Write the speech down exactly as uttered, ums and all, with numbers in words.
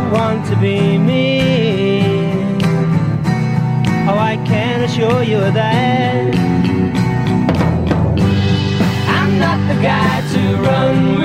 want to be me. Oh, I can assure you that I'm not the guy to run with.